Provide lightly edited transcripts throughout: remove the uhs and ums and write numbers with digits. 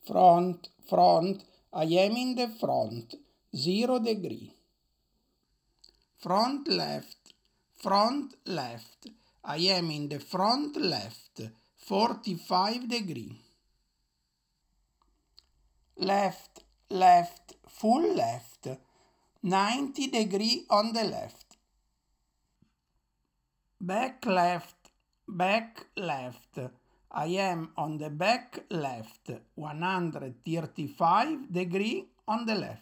front, front, I am in the front, 0 degree. Front left, I am in the front left, 45 degree. Left, left, full left, 90 degree on the left. Back left, I am on the back left, 135 degree on the left.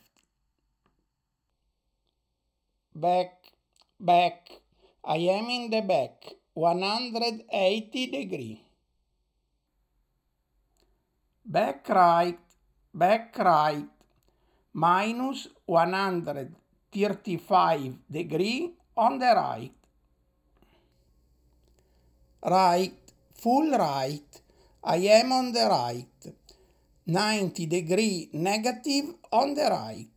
Back, I am in the back, 180 degree. Back right, minus 135 degree on the right. Right, full right, I am on the right, 90 degree negative on the right.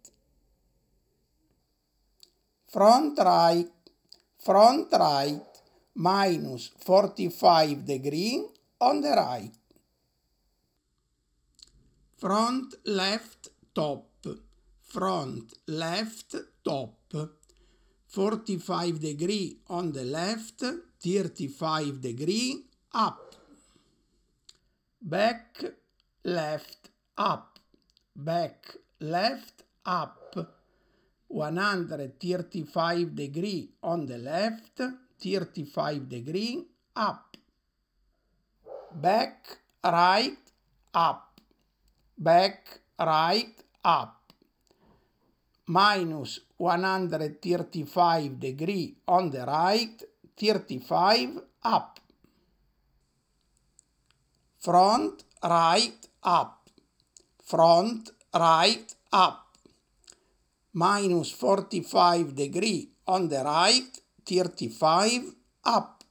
Front right, minus 45 degree on the right. Front left top, 45 degree on the left, 35 degree up. Back left up, 135 degree on the left, 35 degree up. Back right up, minus 135 degree on the right, 35 up. Front right up, minus 45 degree on the right, 35 up.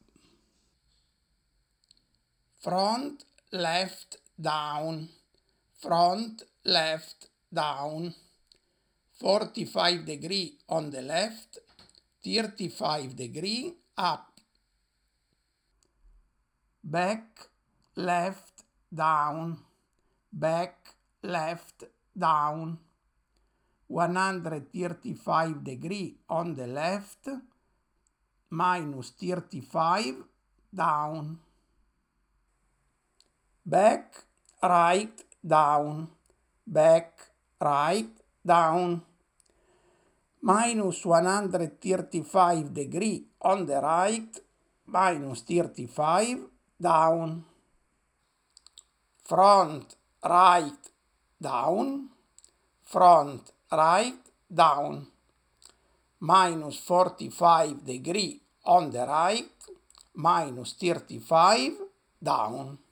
Front left down, 45 degree on the left, 35 degree up. Back left down, 135 degree on the left, minus 35 down. Back right down, minus 135 degree on the right, minus 35 down. Front right down, minus 45 degree on the right, minus 35 down.